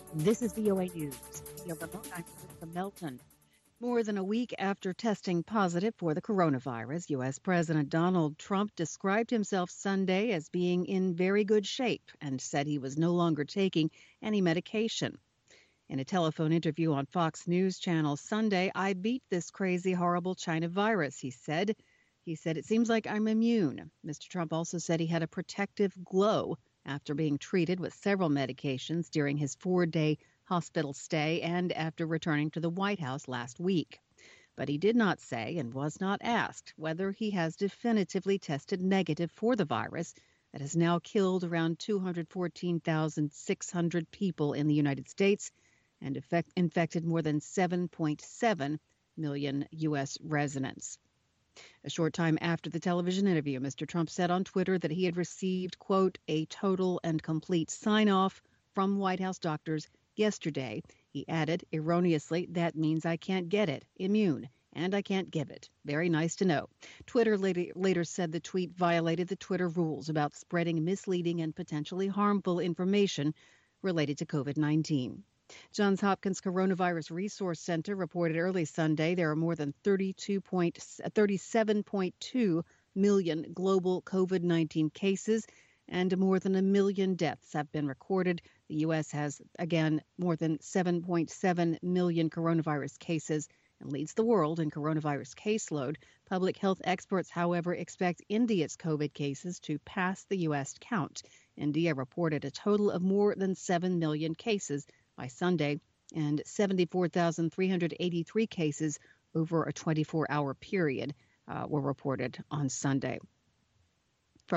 This is VOA News. Via remote, I'm Melissa Melton. More than a week after testing positive for the coronavirus, U.S. President Donald Trump described himself Sunday as being in very good shape and said he was no longer taking any medication. In a telephone interview on Fox News Channel Sunday, "I beat this crazy, horrible China virus," he said. He said, "It seems like I'm immune." Mr. Trump also said he had a protective glow after being treated with several medications during his 4-day hospital stay and after returning to the White House last week. But he did not say and was not asked whether he has definitively tested negative for the virus that has now killed around 214,600 people in the United States and infected more than 7.7 million U.S. residents. A short time after the television interview, Mr. Trump said on Twitter that he had received, quote, "a total and complete sign-off from White House doctors yesterday." He added, erroneously, "That means I can't get it, immune, and I can't give it. Very nice to know." Twitter later said the tweet violated the Twitter rules about spreading misleading and potentially harmful information related to COVID-19. Johns Hopkins Coronavirus Resource Center reported early Sunday there are more than 37.2 million global COVID-19 cases and more than 1 million deaths have been recorded. The U.S. has, again, more than 7.7 million coronavirus cases and leads the world in coronavirus caseload. Public health experts, however, expect India's COVID cases to pass the U.S. count. India reported a total of more than 7 million cases by Sunday, and 74,383 cases over a 24-hour period were reported on Sunday.